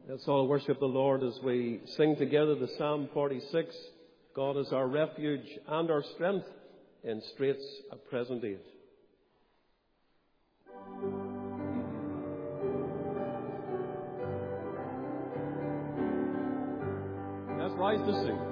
Let's all worship the Lord as we sing together the Psalm 46. God is our refuge and our strength in straits of present age. Let's rise to sing.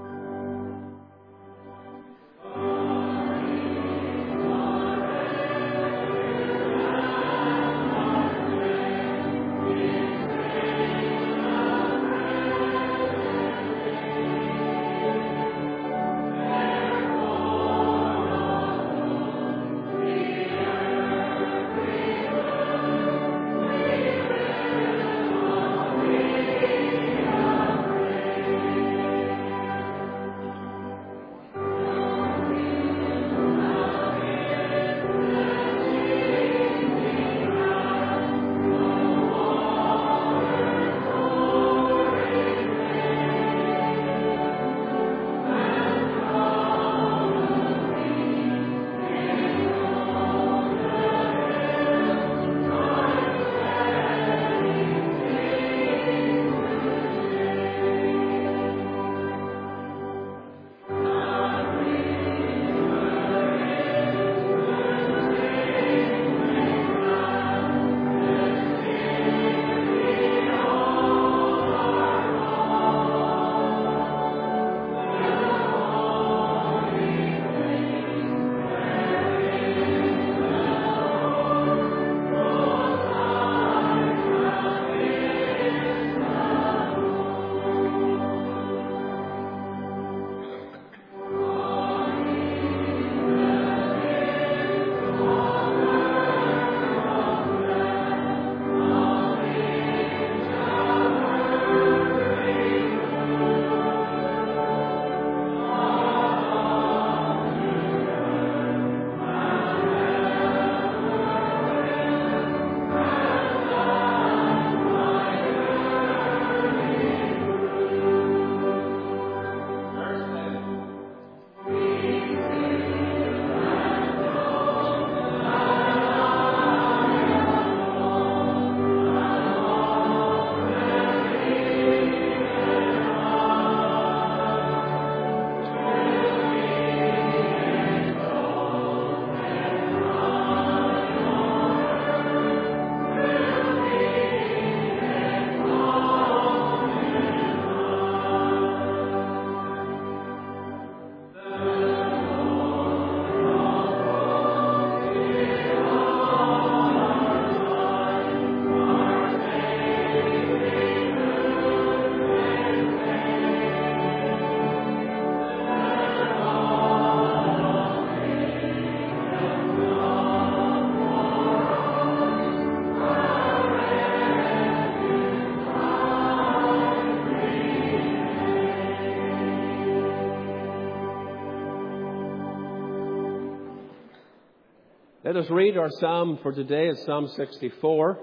Let us read our psalm for today. It's Psalm 64.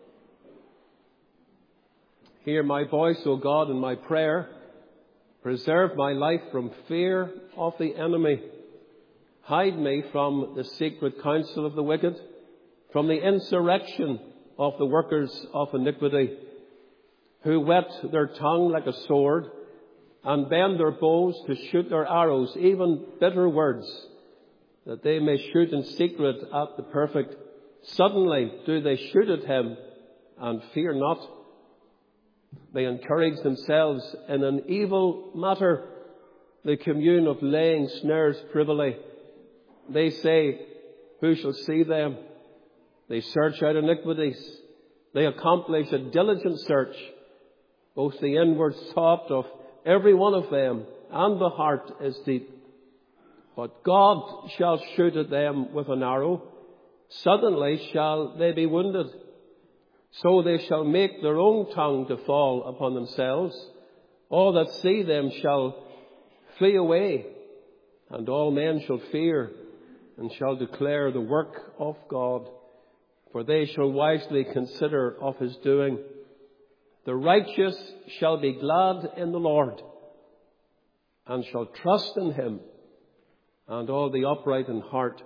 Hear my voice, O God, in my prayer. Preserve my life from fear of the enemy. Hide me from the secret counsel of the wicked, from the insurrection of the workers of iniquity, who whet their tongue like a sword and bend their bows to shoot their arrows, even bitter words, that they may shoot in secret at the perfect. Suddenly do they shoot at him and fear not. They encourage themselves in an evil matter. They commune of laying snares privily. They say, who shall see them? They search out iniquities. They accomplish a diligent search. Both the inward thought of every one of them and the heart is deep. But God shall shoot at them with an arrow. Suddenly shall they be wounded. So they shall make their own tongue to fall upon themselves. All that see them shall flee away, and all men shall fear and shall declare the work of God. For they shall wisely consider of his doing. The righteous shall be glad in the Lord and shall trust in him. And all the upright in heart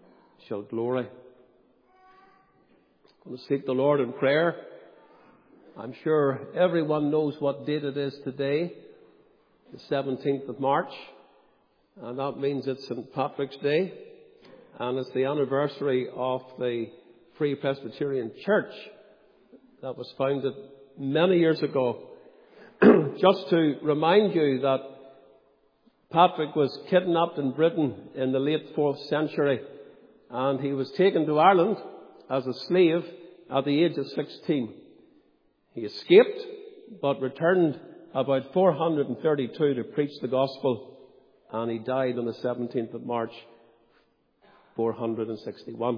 shall glory. I'm going to seek the Lord in prayer. I'm sure everyone knows what date it is today, the 17th of March, and that means it's St. Patrick's Day, and it's the anniversary of the Free Presbyterian Church that was founded many years ago. Just to remind you that Patrick was kidnapped in Britain in the late 4th century, and he was taken to Ireland as a slave at the age of 16. He escaped, but returned about 432 to preach the gospel, and he died on the 17th of March, 461.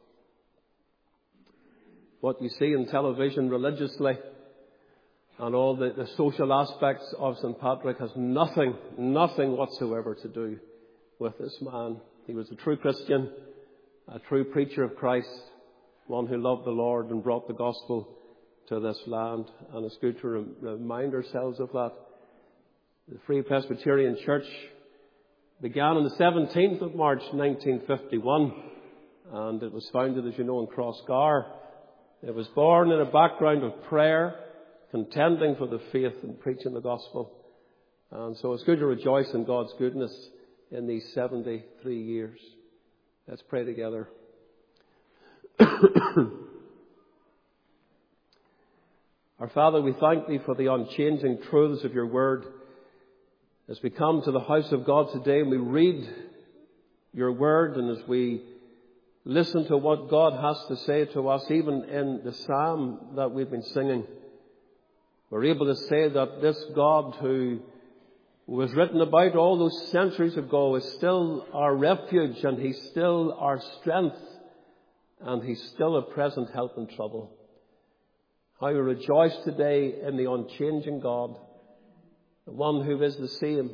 What you see in television religiously and all the social aspects of St. Patrick has nothing whatsoever to do with this man. He was a true Christian, a true preacher of Christ, one who loved the Lord and brought the gospel to this land. And it's good to remind ourselves of that. The Free Presbyterian Church began on the 17th of March 1951, and it was founded, as you know, in Crossgar. It was born in a background of prayer, contending for the faith and preaching the gospel. And so it's good to rejoice in God's goodness in these 73 years. Let's pray together. Our Father, we thank Thee for the unchanging truths of Your Word. As we come to the house of God today and we read Your Word, and as we listen to what God has to say to us, even in the psalm that we've been singing, we're able to say that this God who was written about all those centuries ago is still our refuge, and He's still our strength, and He's still a present help in trouble. How we rejoice today in the unchanging God, the one who is the same.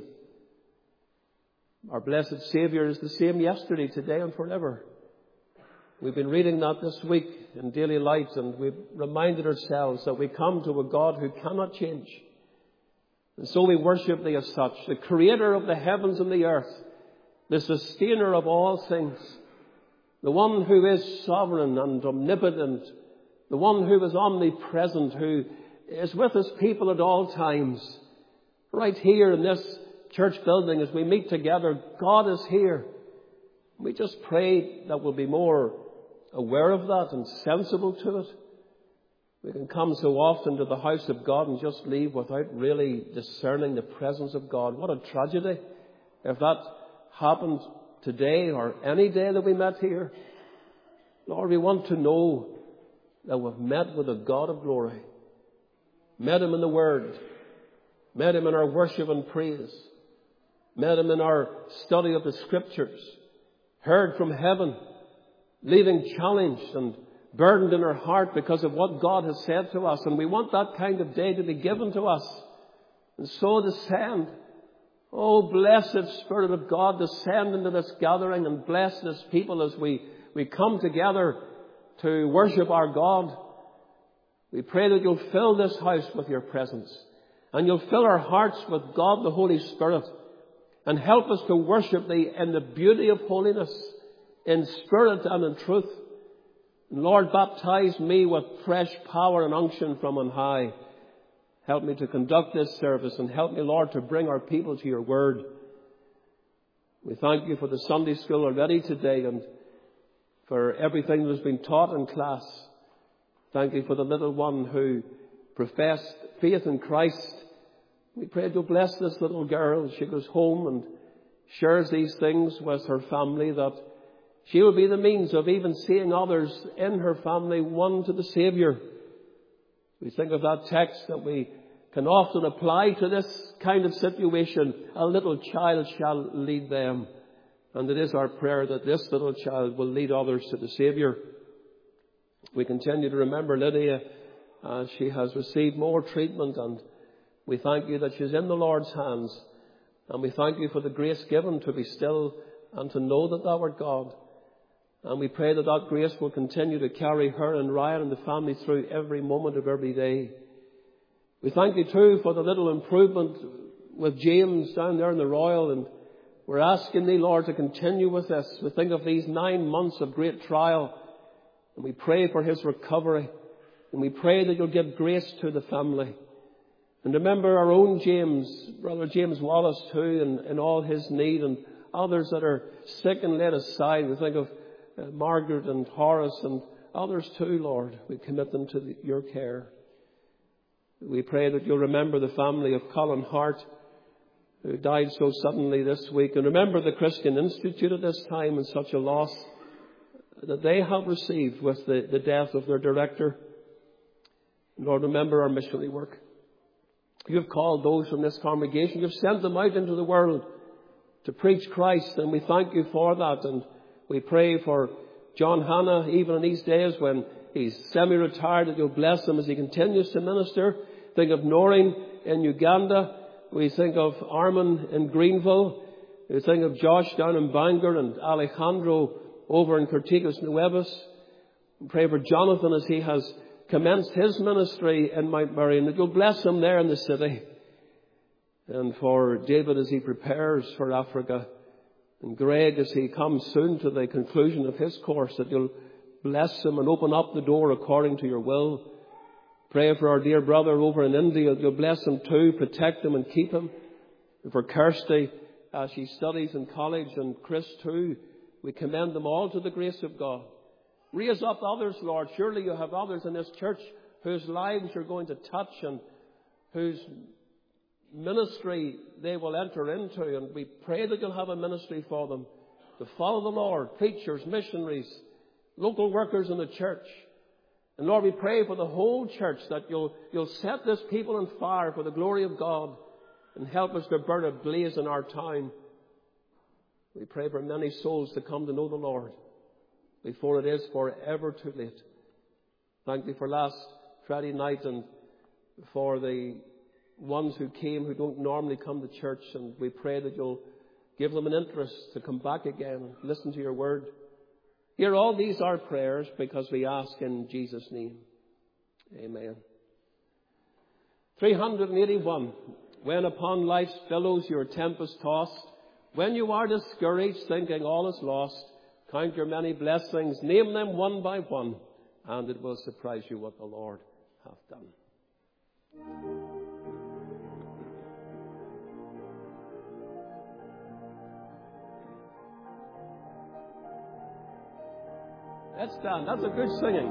Our blessed Saviour is the same yesterday, today, and forever. We've been reading that this week in Daily Light, and we've reminded ourselves that we come to a God who cannot change. And so we worship Thee as such, the Creator of the heavens and the earth, the Sustainer of all things, the one who is sovereign and omnipotent, the one who is omnipresent, who is with His people at all times. Right here in this church building, as we meet together, God is here. We just pray that we'll be more aware of that and sensible to it. We can come so often to the house of God and just leave without really discerning the presence of God. What a tragedy if that happened today or any day that we met here. Lord, we want to know that we've met with a God of glory. Met Him in the Word. Met Him in our worship and praise. Met Him in our study of the Scriptures. Heard from heaven, leaving challenged and burdened in our heart because of what God has said to us. And we want that kind of day to be given to us. And so descend. Oh, blessed Spirit of God, descend into this gathering and bless this people as we come together to worship our God. We pray that You'll fill this house with Your presence, and You'll fill our hearts with God the Holy Spirit, and help us to worship Thee in the beauty of holiness, in spirit and in truth. And Lord, baptize me with fresh power and unction from on high. Help me to conduct this service, and help me, Lord, to bring our people to Your Word. We thank You for the Sunday school already today, and for everything that has been taught in class. Thank You for the little one who professed faith in Christ. We pray to bless this little girl as she goes home and shares these things with her family, that she will be the means of even seeing others in her family won to the Saviour. We think of that text that we can often apply to this kind of situation. A little child shall lead them. And it is our prayer that this little child will lead others to the Saviour. We continue to remember Lydia as she has received more treatment, and we thank You that she's in the Lord's hands. And we thank You for the grace given to be still and to know that Thou art God. And we pray that that grace will continue to carry her and Ryan and the family through every moment of every day. We thank You too for the little improvement with James down there in the Royal, and we're asking Thee, Lord, to continue with this. We think of these 9 months of great trial, and we pray for his recovery. And we pray that you'll give grace to the family. And remember our own James, Brother James Wallace too, and all his need, and others that are sick and laid aside. We think of Margaret and Horace and others too, Lord. We commit them to your care. We pray that you'll remember the family of Colin Hart, who died so suddenly this week. And remember the Christian Institute at this time and such a loss that they have received with the death of their director. Lord, remember our missionary work. You have called those from this congregation. You've sent them out into the world to preach Christ, and we thank you for that. And we pray for John Hannah, even in these days when he's semi-retired, that you'll bless him as he continues to minister. Think of Noreen in Uganda. We think of Armin in Greenville. We think of Josh down in Bangor and Alejandro over in Cortigas Nuevas. We pray for Jonathan as he has commenced his ministry in Mount Marion, that you'll bless him there in the city. And for David as he prepares for Africa. And Greg as he comes soon to the conclusion of his course, that you'll bless him and open up the door according to your will. Pray for our dear brother over in India, that you'll bless him too, protect him and keep him. And for Kirsty as she studies in college, and Chris too, we commend them all to the grace of God. Raise up others, Lord. Surely you have others in this church whose lives you're going to touch and whose ministry they will enter into. And we pray that you'll have a ministry for them to follow the Lord. Preachers, missionaries, local workers in the church. And Lord, we pray for the whole church that you'll set this people on fire for the glory of God and help us to burn a blaze in our town. We pray for many souls to come to know the Lord before it is forever too late. Thank you for last Friday night and for the ones who came who don't normally come to church. And we pray that you'll give them an interest to come back again and listen to your word. Hear all these our prayers because we ask in Jesus' name. Amen. 381. When upon life's billows your tempest tossed, when you are discouraged thinking all is lost, count your many blessings, name them one by one, and it will surprise you what the Lord hath done. Let's stand. That's a good singing.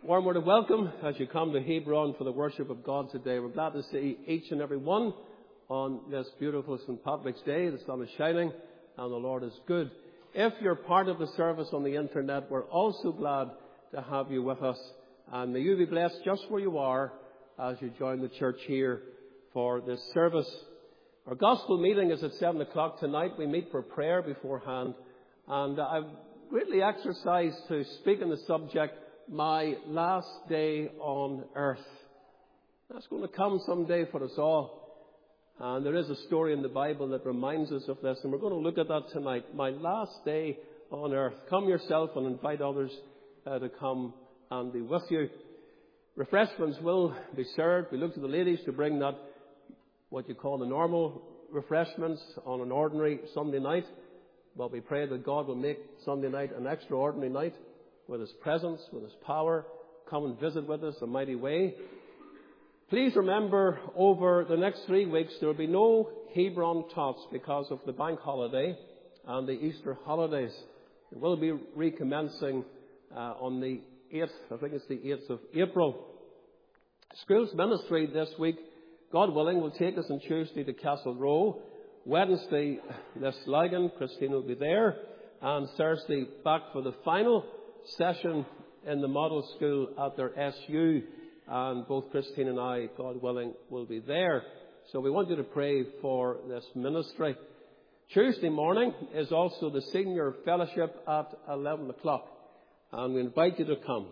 Warm word of welcome as you come to Hebron for the worship of God today. We're glad to see each and every one on this beautiful St. Patrick's Day. The sun is shining and the Lord is good. If you're part of the service on the internet, we're also glad to have you with us. And may you be blessed just where you are as you join the church here for this service. Our gospel meeting is at 7 o'clock tonight. We meet for prayer beforehand. And I've greatly exercised to speak on the subject, my last day on earth. That's going to come someday for us all. And there is a story in the Bible that reminds us of this, and we're going to look at that tonight. My last day on earth. Come yourself and invite others to come and be with you. Refreshments will be served. We look to the ladies to bring that, what you call the normal refreshments on an ordinary Sunday night. But we pray that God will make Sunday night an extraordinary night with His presence, with His power. Come and visit with us a mighty way. Please remember, over the next 3 weeks, there will be no Hebron Tots because of the bank holiday and the Easter holidays. It will be recommencing on the 8th, I think it's the 8th of April. Schools ministry this week, God willing, will take us on Tuesday to Castle Row. Wednesday, Lisslagan, Christine will be there. And Thursday, back for the final session in the model school at their SU. And both Christine and I, God willing, will be there. So we want you to pray for this ministry. Tuesday morning is also the senior fellowship at 11 o'clock. And we invite you to come.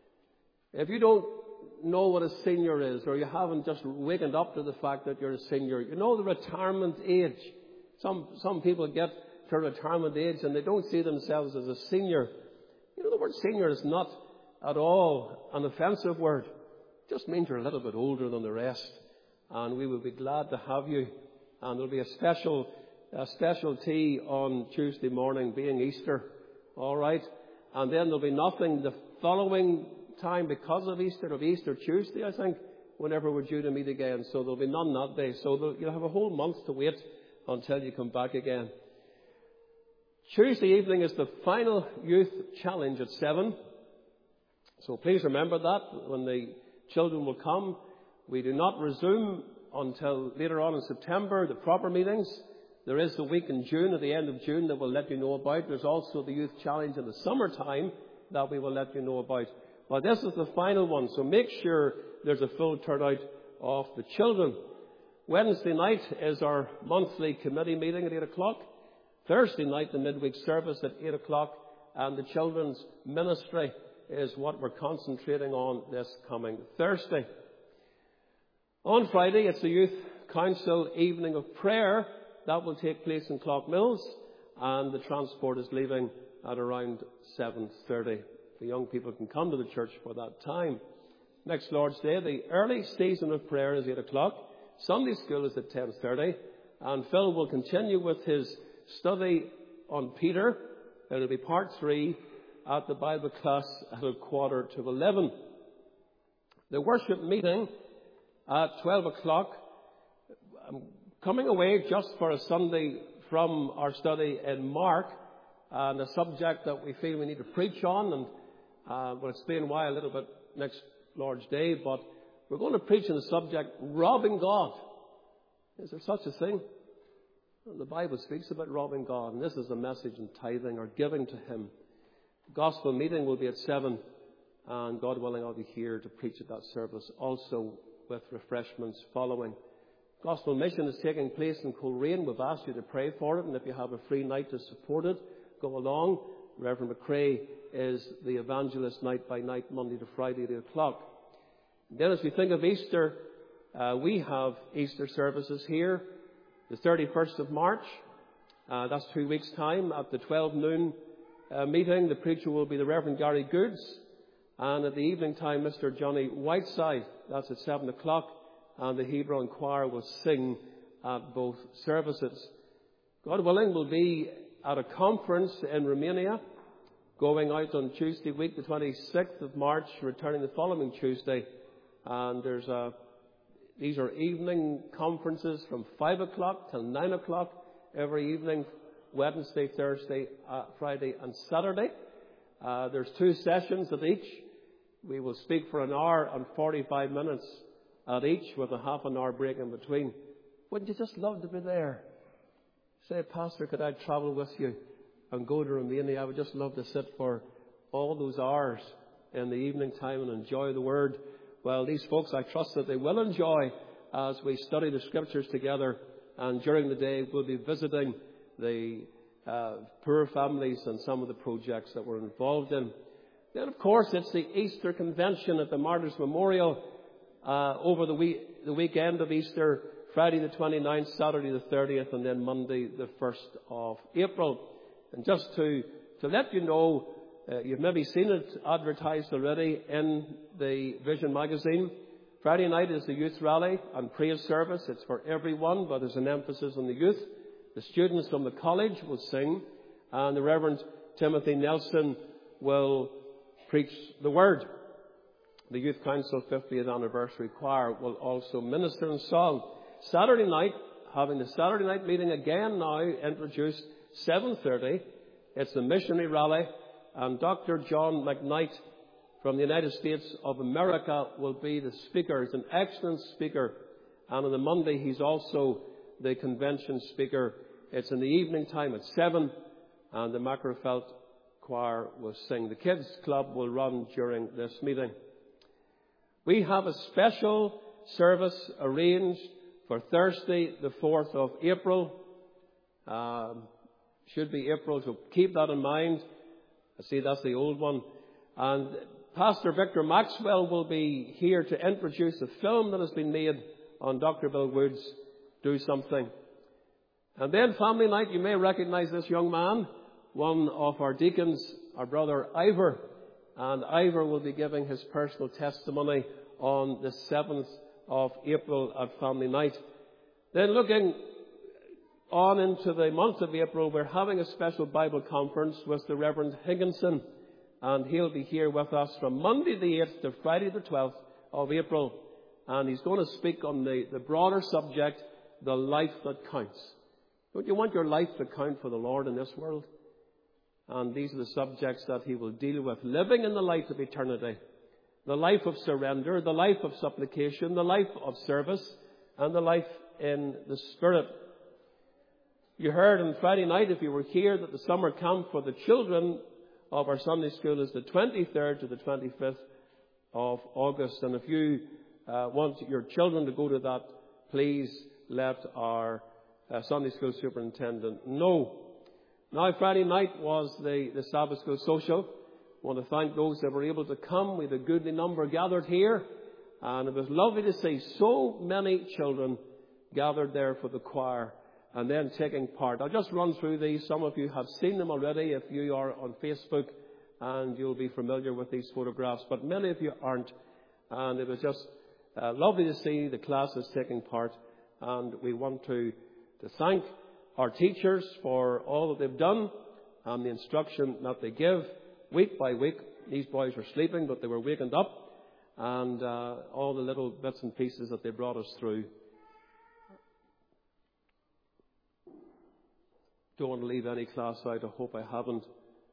If you don't know what a senior is, or you haven't just wakened up to the fact that you're a senior, you know the retirement age. Some people get to retirement age and they don't see themselves as a senior. You know, the word senior is not at all an offensive word. It just means you're a little bit older than the rest. And we will be glad to have you. And there'll be a special tea on Tuesday morning, being Easter. All right. And then there'll be nothing the following time because of Easter Tuesday, I think, whenever we're due to meet again. So there'll be none that day. So you'll have a whole month to wait until you come back again. Tuesday evening is the final youth challenge at 7. So please remember that when the children will come. We do not resume until later on in September, the proper meetings. There is the week in June, at the end of June, that we'll let you know about. There's also the youth challenge in the summertime that we will let you know about. But this is the final one, so make sure there's a full turnout of the children. Wednesday night is our monthly committee meeting at 8 o'clock. Thursday night, the midweek service at 8 o'clock. And the children's ministry is what we're concentrating on this coming Thursday. On Friday, it's the Youth Council Evening of Prayer. That will take place in Clough-Mills. And the transport is leaving at around 7:30. The young people can come to the church for that time. Next Lord's Day, the early season of prayer is 8 o'clock. Sunday school is at 10:30. And Phil will continue with his study on Peter. It will be part 3 at the Bible class at 10:45. The worship meeting at 12 o'clock. I'm coming away just for a Sunday from our study in Mark, and a subject that we feel we need to preach on, and we'll explain why a little bit next Lord's Day, but we're going to preach on the subject, robbing God. Is there such a thing? Well, the Bible speaks about robbing God, and this is a message in tithing or giving to Him. The gospel meeting will be at 7, and God willing, I'll be here to preach at that service, also with refreshments following. Gospel mission is taking place in Coleraine. We've asked you to pray for it, and if you have a free night to support it, go along. Reverend McCrae is the evangelist night by night, Monday to Friday at 8 o'clock. Then as we think of Easter, we have Easter services here. The 31st of March, that's 2 weeks' time, at the 12 noon meeting, the preacher will be the Reverend Gary Goods. And at the evening time, Mr. Johnny Whiteside, that's at 7 o'clock. And the Hebron choir will sing at both services. God willing, we'll be at a conference in Romania, going out on Tuesday week, the 26th of March, returning the following Tuesday. And these are evening conferences from 5 o'clock till 9 o'clock every evening, Wednesday, Thursday, Friday and Saturday. There's 2 sessions at each. We will speak for an hour and 45 minutes at each with a half an hour break in between. Wouldn't you just love to be there? Say, Pastor, could I travel with you and go to Romania? I would just love to sit for all those hours in the evening time and enjoy the Word. Well, these folks, I trust that they will enjoy as we study the Scriptures together. And during the day, we'll be visiting the poor families and some of the projects that we're involved in. Then, of course, it's the Easter Convention at the Martyrs Memorial over the weekend of Easter, Friday the 29th, Saturday the 30th, and then Monday the 1st of April. And just to let you know, you've maybe seen it advertised already in the Vision magazine. Friday night is the youth rally and praise service. It's for everyone, but there's an emphasis on the youth. The students from the college will sing, and the Reverend Timothy Nelson will preach the Word. The Youth Council 50th Anniversary Choir will also minister in song. Saturday night, having the Saturday night meeting again now introduced, 7:30. It's the missionary rally, and Dr. John McKnight from the United States of America will be the speaker. He's an excellent speaker. And on the Monday, he's also the convention speaker. It's in the evening time at 7, and the Macrofelt Choir will sing. The Kids Club will run during this meeting. We have a special service arranged for Thursday, the 4th of April. Should be April, so keep that in mind. I see that's the old one. And Pastor Victor Maxwell will be here to introduce a film that has been made on Dr. Bill Wood's Do Something. And then family night, you may recognize this young man, one of our deacons, our brother Ivor. And Ivor will be giving his personal testimony on the 7th of April at family night. Then looking on into the month of April, we're having a special Bible conference with the Reverend Higginson. And he'll be here with us from Monday the 8th to Friday the 12th of April. And he's going to speak on the broader subject, the life that counts. Don't you want your life to count for the Lord in this world? And these are the subjects that he will deal with. Living in the light of eternity. The life of surrender, the life of supplication, the life of service, and the life in the Spirit. You heard on Friday night, if you were here, that the summer camp for the children of our Sunday school is the 23rd to the 25th of August. And if you want your children to go to that, please let our Sunday school superintendent know. Now, Friday night was the Sabbath School Social. I want to thank those that were able to come. We had a goodly number gathered here. And it was lovely to see so many children gathered there for the choir and then taking part. I'll just run through these. Some of you have seen them already if you are on Facebook, and you'll be familiar with these photographs. But many of you aren't. And it was just lovely to see the classes taking part. And we want to thank our teachers for all that they've done and the instruction that they give week by week. These boys were sleeping, but they were wakened up. And all the little bits and pieces that they brought us through. Don't want to leave any class out. I hope I haven't.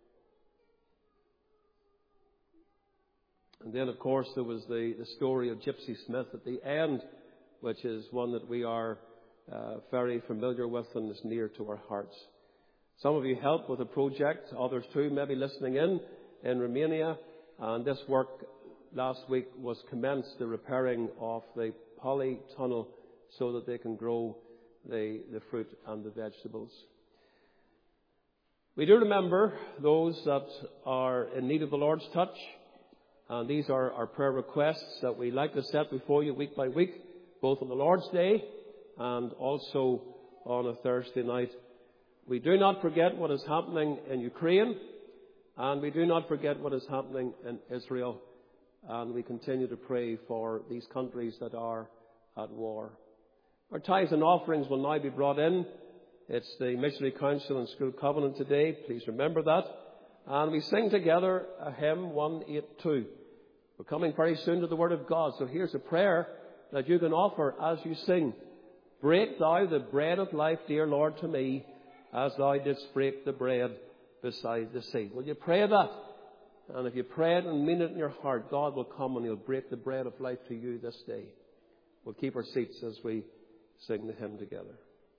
And then, of course, there was the story of Gypsy Smith at the end, which is one that we are very familiar with and is near to our hearts. Some of you helped with a project, others too, maybe listening in Romania. And this work last week was commenced, the repairing of the polytunnel so that they can grow the fruit and the vegetables. We do remember those that are in need of the Lord's touch. And these are our prayer requests that we like to set before you week by week, both on the Lord's Day and also on a Thursday night. We do not forget what is happening in Ukraine, and we do not forget what is happening in Israel. And we continue to pray for these countries that are at war. Our tithes and offerings will now be brought in. It's the Missionary Council and School Covenant today. Please remember that. And we sing together a hymn 182. We're coming very soon to the Word of God. So here's a prayer that you can offer as you sing. Break thou the bread of life, dear Lord, to me, as thou didst break the bread beside the sea. Will you pray that? And if you pray it and mean it in your heart, God will come and He'll break the bread of life to you this day. We'll keep our seats as we sing the hymn together.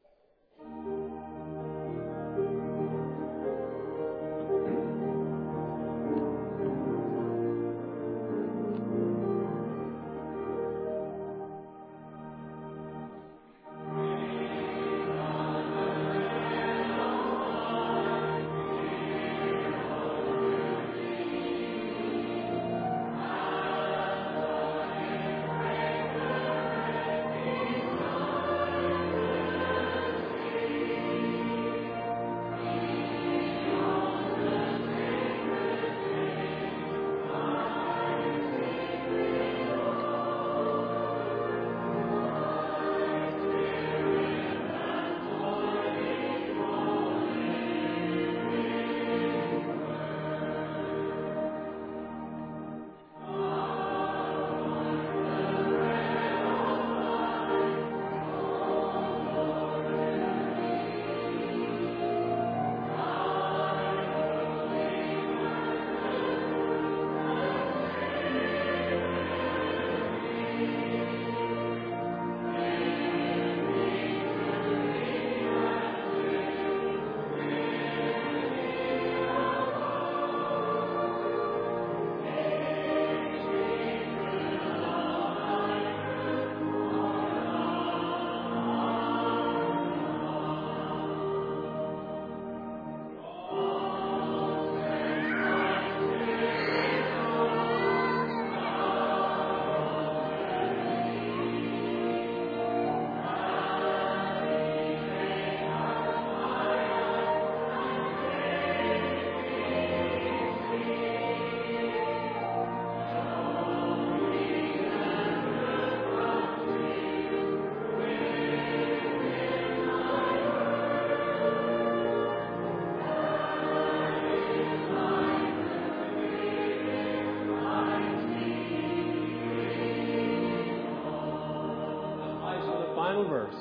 Final verse.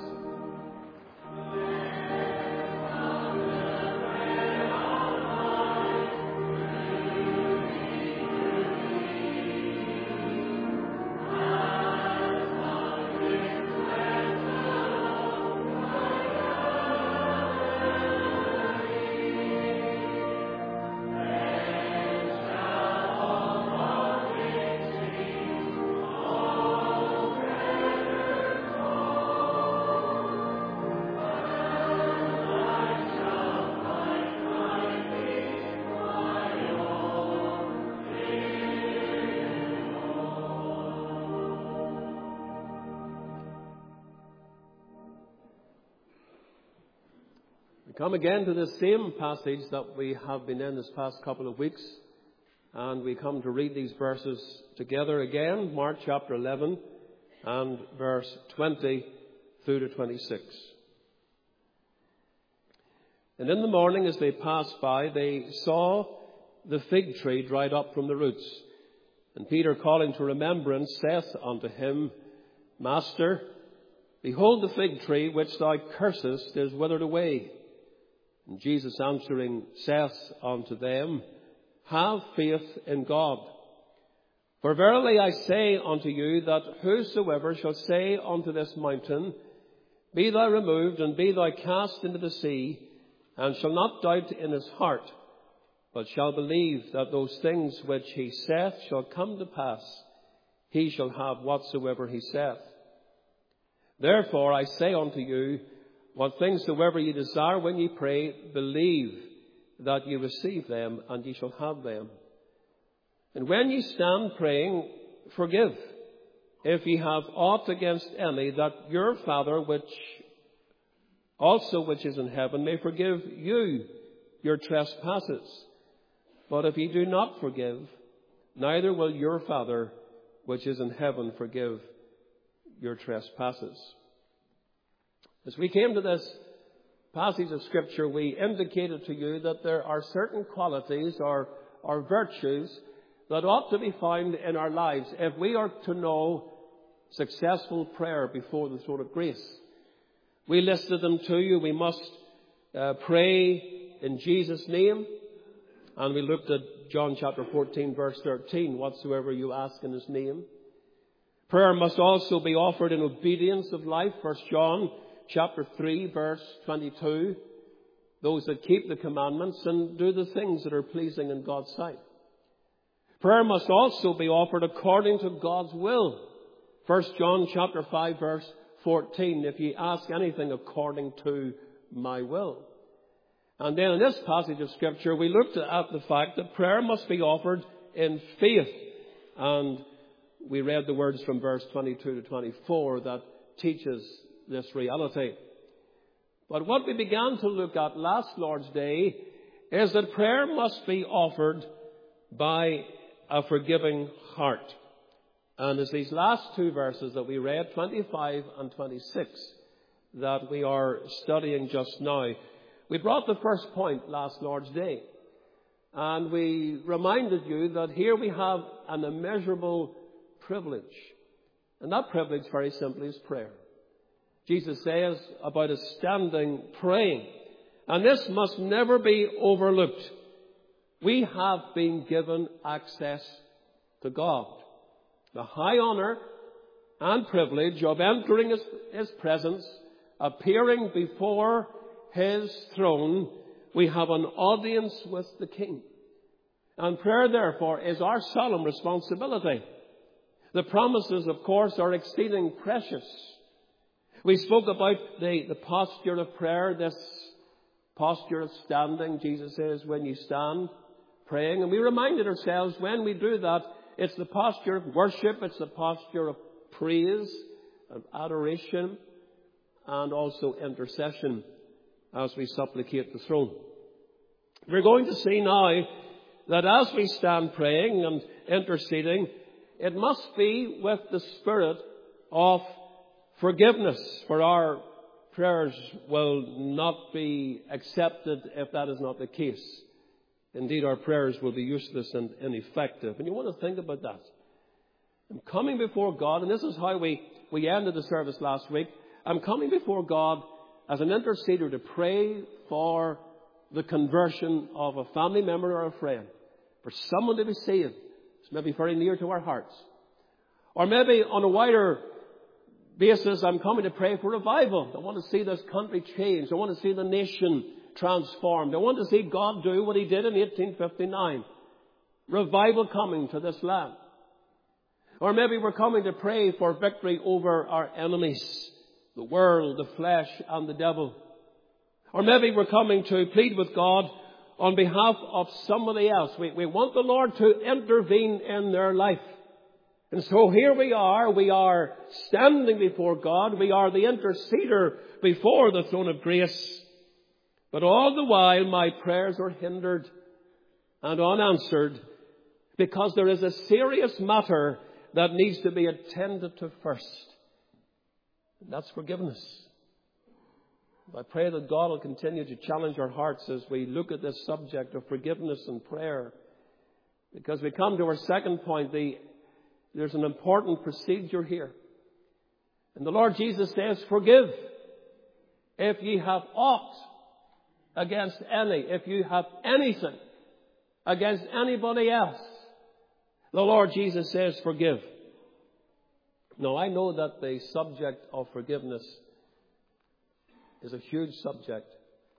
Come again to the same passage that we have been in this past couple of weeks, and we come to read these verses together again, Mark chapter 11 and verse 20 through to 26. And in the morning as they passed by, they saw the fig tree dried up from the roots. And Peter, calling to remembrance, saith unto him, Master, behold the fig tree which thou cursest is withered away. And Jesus answering saith unto them, Have faith in God. For verily I say unto you, that whosoever shall say unto this mountain, Be thou removed, and be thou cast into the sea, and shall not doubt in his heart, but shall believe that those things which he saith shall come to pass, he shall have whatsoever he saith. Therefore I say unto you, what things soever ye desire when ye pray, believe that ye receive them, and ye shall have them. And when ye stand praying, forgive, if ye have aught against any, that your Father which is in heaven may forgive you your trespasses. But if ye do not forgive, neither will your Father which is in heaven forgive your trespasses. As we came to this passage of Scripture, we indicated to you that there are certain qualities or virtues that ought to be found in our lives if we are to know successful prayer before the throne of grace. We listed them to you. We must pray in Jesus' name. And we looked at John chapter 14, verse 13, whatsoever you ask in his name. Prayer must also be offered in obedience of life. 1 John chapter 3, verse 22. Those that keep the commandments and do the things that are pleasing in God's sight. Prayer must also be offered according to God's will. 1 John chapter 5, verse 14. If ye ask anything according to my will. And then in this passage of Scripture, we looked at the fact that prayer must be offered in faith. And we read the words from verse 22 to 24 that teaches this reality. But what we began to look at last Lord's Day is that prayer must be offered by a forgiving heart. And it's these last two verses that we read, 25 and 26, that we are studying just now. We brought the first point last Lord's Day. And we reminded you that here we have an immeasurable privilege. And that privilege, very simply, is prayer. Jesus says about us standing praying. And this must never be overlooked. We have been given access to God. The high honor and privilege of entering His presence, appearing before His throne. We have an audience with the King. And prayer, therefore, is our solemn responsibility. The promises, of course, are exceeding precious. We spoke about the posture of prayer, this posture of standing. Jesus says, when you stand praying. And we reminded ourselves when we do that, it's the posture of worship, it's the posture of praise, of adoration, and also intercession as we supplicate the throne. We're going to see now that as we stand praying and interceding, it must be with the spirit of forgiveness, for our prayers will not be accepted if that is not the case. Indeed, our prayers will be useless and ineffective. And you want to think about that. I'm coming before God, and this is how we ended the service last week. I'm coming before God as an interceder to pray for the conversion of a family member or a friend, for someone to be saved. It's maybe very near to our hearts. Or maybe on a wider basis, I'm coming to pray for revival. I want to see this country changed. I want to see the nation transformed. I want to see God do what He did in 1859. Revival coming to this land. Or maybe we're coming to pray for victory over our enemies, the world, the flesh, and the devil. Or maybe we're coming to plead with God on behalf of somebody else. We want the Lord to intervene in their life. And so here we are standing before God. We are the interceder before the throne of grace. But all the while my prayers are hindered and unanswered because there is a serious matter that needs to be attended to first. And that's forgiveness. I pray that God will continue to challenge our hearts as we look at this subject of forgiveness and prayer. Because we come to our second point, there's an important procedure here. And the Lord Jesus says, forgive if ye have aught against any, if you have anything against anybody else. The Lord Jesus says, forgive. Now, I know that the subject of forgiveness is a huge subject,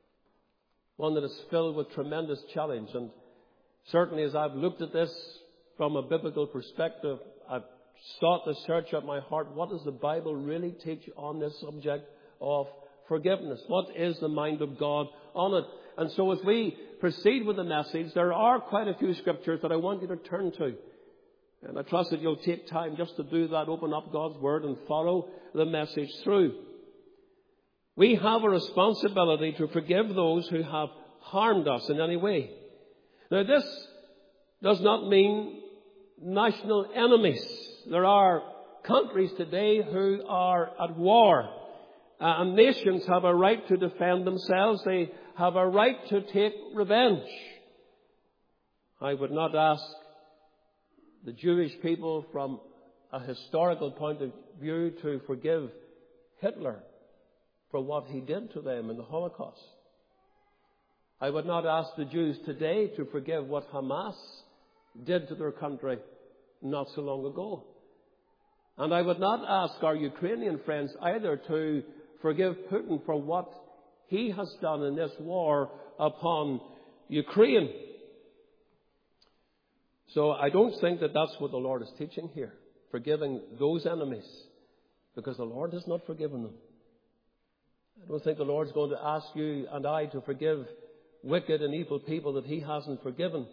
one that is filled with tremendous challenge. And certainly as I've looked at this from a biblical perspective, I've sought to search out my heart, what does the Bible really teach on this subject of forgiveness? What is the mind of God on it? And so as we proceed with the message, there are quite a few scriptures that I want you to turn to. And I trust that you'll take time just to do that, open up God's Word and follow the message through. We have a responsibility to forgive those who have harmed us in any way. Now, this does not mean national enemies. There are countries today who are at war. And nations have a right to defend themselves. They have a right to take revenge. I would not ask the Jewish people from a historical point of view to forgive Hitler for what he did to them in the Holocaust. I would not ask the Jews today to forgive what Hamas did to their country not so long ago. And I would not ask our Ukrainian friends either to forgive Putin for what he has done in this war upon Ukraine. So I don't think that that's what the Lord is teaching here, forgiving those enemies, because the Lord has not forgiven them. I don't think the Lord's going to ask you and I to forgive wicked and evil people that he hasn't forgiven.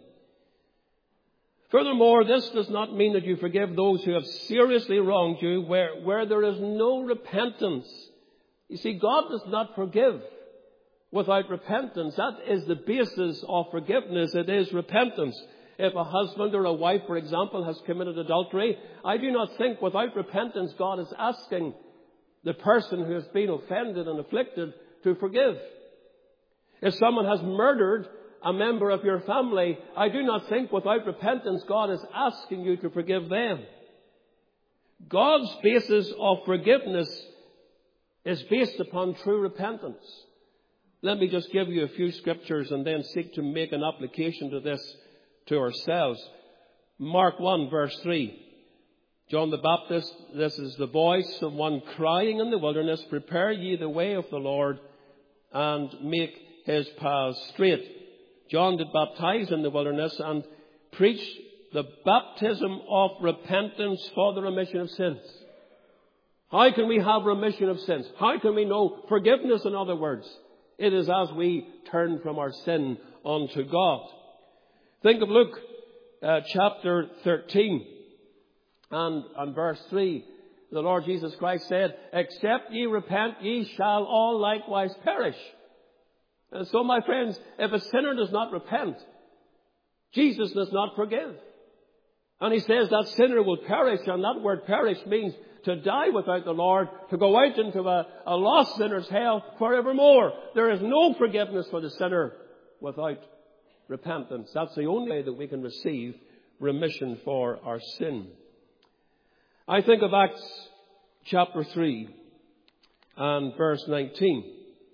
Furthermore, this does not mean that you forgive those who have seriously wronged you where there is no repentance. You see, God does not forgive without repentance. That is the basis of forgiveness. It is repentance. If a husband or a wife, for example, has committed adultery, I do not think without repentance God is asking the person who has been offended and afflicted to forgive. If someone has murdered a member of your family, I do not think without repentance God is asking you to forgive them. God's basis of forgiveness is based upon true repentance. Let me just give you a few scriptures and then seek to make an application to this to ourselves. Mark 1 verse 3. John the Baptist, this is the voice of one crying in the wilderness, prepare ye the way of the Lord and make his paths straight. John did baptize in the wilderness and preach the baptism of repentance for the remission of sins. How can we have remission of sins? How can we know forgiveness, in other words? It is as we turn from our sin unto God. Think of Luke chapter 13 and verse 3. The Lord Jesus Christ said, except ye repent, ye shall all likewise perish. And so, my friends, if a sinner does not repent, Jesus does not forgive. And he says that sinner will perish, and that word perish means to die without the Lord, to go out into a lost sinner's hell forevermore. There is no forgiveness for the sinner without repentance. That's the only way that we can receive remission for our sin. I think of Acts chapter 3 and verse 19.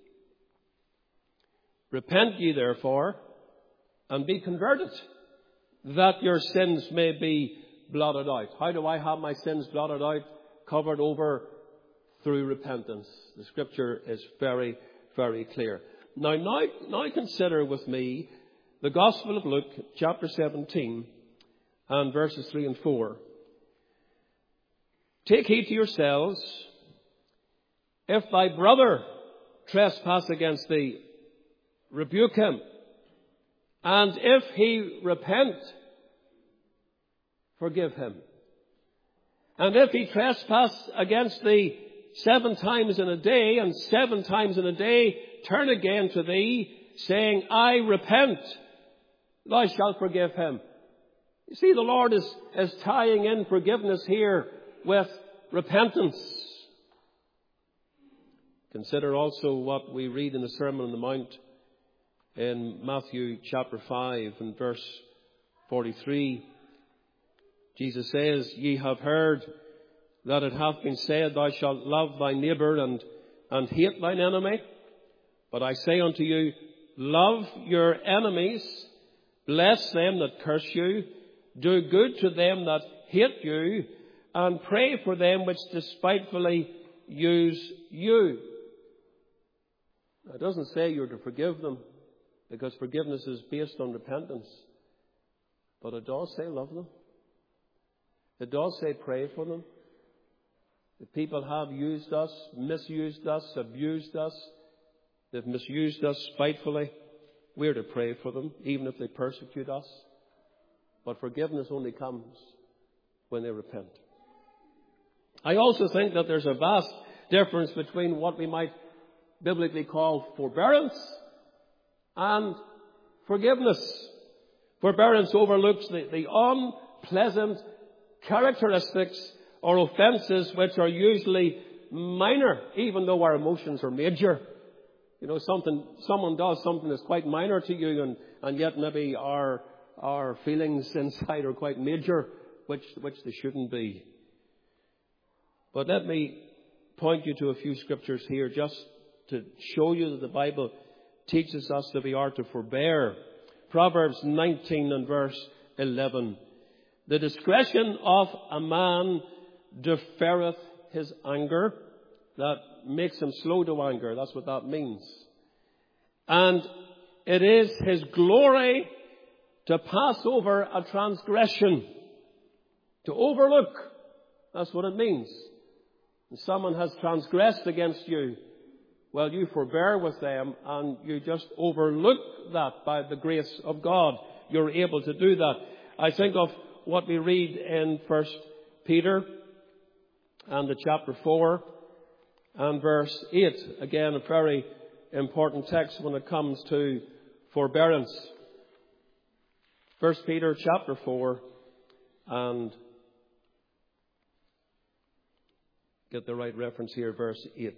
Repent ye therefore and be converted, that your sins may be blotted out. How do I have my sins blotted out, covered over? Through repentance. The scripture is very, very clear. Now consider with me the Gospel of Luke, chapter 17, and verses 3 and 4. Take heed to yourselves. If thy brother trespass against thee, rebuke him. And if he repent, forgive him. And if he trespass against thee 7 times in a day, and 7 times in a day turn again to thee, saying, I repent, thou shalt forgive him. You see, the Lord is tying in forgiveness here with repentance. Consider also what we read in the Sermon on the Mount in Matthew chapter 5 and verse 43. Jesus says, ye have heard that it hath been said, thou shalt love thy neighbour and hate thine enemy. But I say unto you, love your enemies, bless them that curse you, do good to them that hate you, and pray for them which despitefully use you. Now, it doesn't say you're to forgive them, because forgiveness is based on repentance. But it does say love them. It does say pray for them. If people have used us, misused us, abused us, they've misused us spitefully, we're to pray for them, even if they persecute us. But forgiveness only comes when they repent. I also think that there's a vast difference between what we might biblically call forbearance and forgiveness. Forbearance overlooks the unpleasant characteristics or offences which are usually minor, even though our emotions are major. You know, someone does something that's quite minor to you, and yet maybe our feelings inside are quite major, which they shouldn't be. But let me point you to a few scriptures here just to show you that the Bible teaches us that we are to forbear. Proverbs 19 and verse 11. The discretion of a man deferreth his anger. That makes him slow to anger. That's what that means. And it is his glory to pass over a transgression. To overlook. That's what it means. When someone has transgressed against you, well, you forbear with them and you just overlook that by the grace of God. You're able to do that. I think of what we read in 1 Peter and the chapter 4 and verse 8. Again, a very important text when it comes to forbearance. 1 Peter chapter 4 and get the right reference here, verse 8.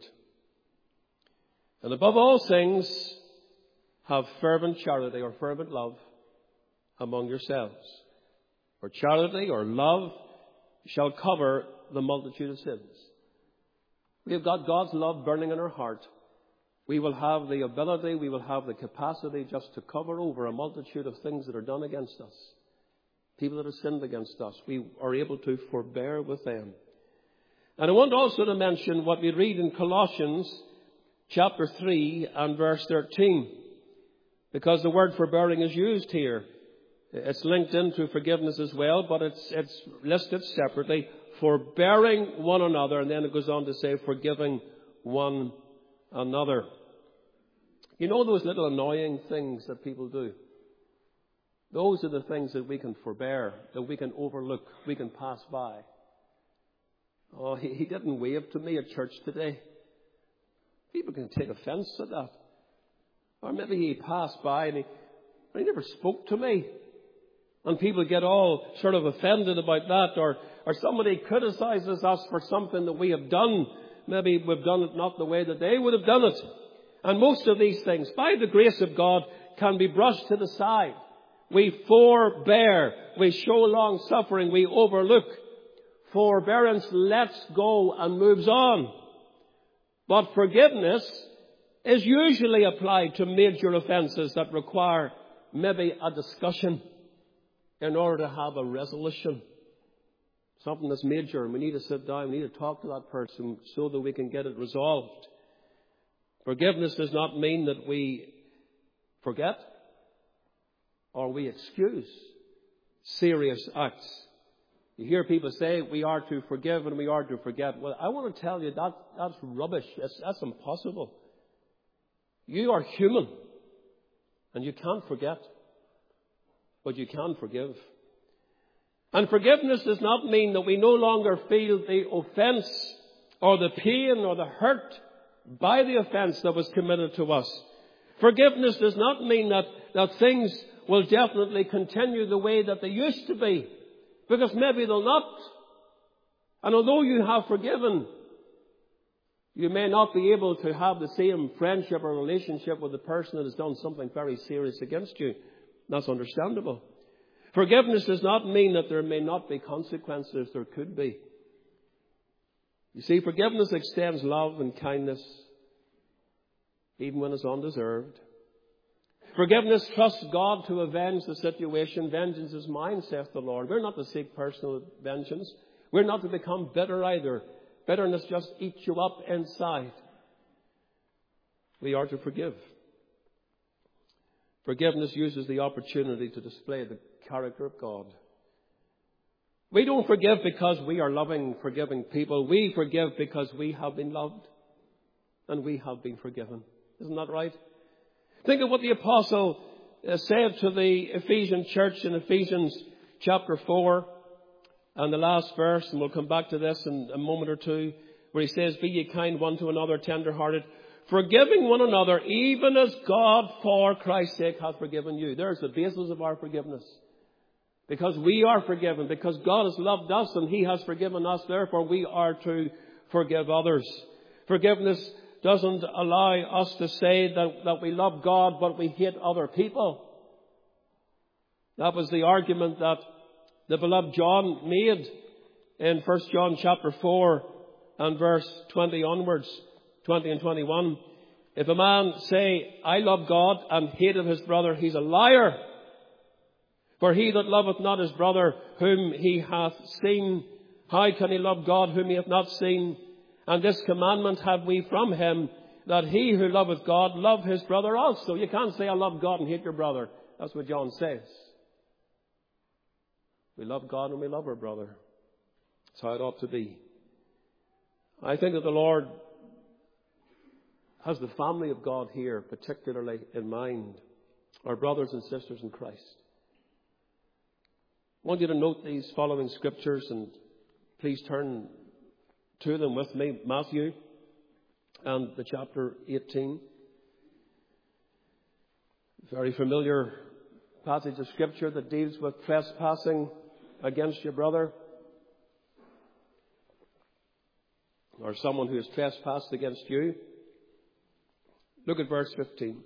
And above all things, have fervent charity or fervent love among yourselves. For charity or love shall cover the multitude of sins. We have got God's love burning in our heart. We will have the ability, we will have the capacity just to cover over a multitude of things that are done against us. People that have sinned against us. We are able to forbear with them. And I want also to mention what we read in Colossians chapter 3 and verse 13. Because the word forbearing is used here. It's linked into forgiveness as well, but it's listed separately. Forbearing one another, and then it goes on to say forgiving one another. You know those little annoying things that people do? Those are the things that we can forbear, that we can overlook, we can pass by. Oh, he didn't wave to me at church today. People can take offense at that. Or maybe he passed by and he never spoke to me. And people get all sort of offended about that. Or somebody criticizes us for something that we have done. Maybe we've done it not the way that they would have done it. And most of these things, by the grace of God, can be brushed to the side. We forbear. We show long suffering. We overlook. Forbearance lets go and moves on. But forgiveness is usually applied to major offences that require maybe a discussion in order to have a resolution. Something that's major, and we need to sit down, we need to talk to that person so that we can get it resolved. Forgiveness does not mean that we forget or we excuse serious acts. You hear people say we are to forgive and we are to forget. Well, I want to tell you that's rubbish. That's impossible. You are human and you can't forget, but you can forgive. And forgiveness does not mean that we no longer feel the offence or the pain or the hurt by the offence that was committed to us. Forgiveness does not mean that things will definitely continue the way that they used to be. Because maybe they'll not. And although you have forgiven, you may not be able to have the same friendship or relationship with the person that has done something very serious against you. That's understandable. Forgiveness does not mean that there may not be consequences. There could be. You see, forgiveness extends love and kindness even when it's undeserved. Forgiveness trusts God to avenge the situation. Vengeance is mine, saith the Lord. We're not to seek personal vengeance. We're not to become bitter either. Bitterness just eats you up inside. We are to forgive. Forgiveness uses the opportunity to display the character of God. We don't forgive because we are loving, forgiving people. We forgive because we have been loved and we have been forgiven. Isn't that right? Think of what the apostle said to the Ephesian church in Ephesians chapter 4 and the last verse, and we'll come back to this in a moment or two, where he says, "Be ye kind one to another, tender-hearted, forgiving one another, even as God for Christ's sake hath forgiven you." There's the basis of our forgiveness. Because we are forgiven, because God has loved us and he has forgiven us, therefore we are to forgive others. Forgiveness doesn't allow us to say that we love God but we hate other people. That was the argument that the beloved John made in 1 John chapter 4 and verse 20 onwards, 20 and 21. If a man say, I love God, and hateth his brother, he's a liar. For he that loveth not his brother whom he hath seen, how can he love God whom he hath not seen? And this commandment have we from him, that he who loveth God love his brother also. You can't say, I love God and hate your brother. That's what John says. We love God and we love our brother. That's how it ought to be. I think that the Lord has the family of God here particularly in mind. Our brothers and sisters in Christ. I want you to note these following scriptures, and please turn to them with me. Matthew and the chapter 18. Very familiar passage of scripture that deals with trespassing against your brother, or someone who has trespassed against you. Look at verse 15.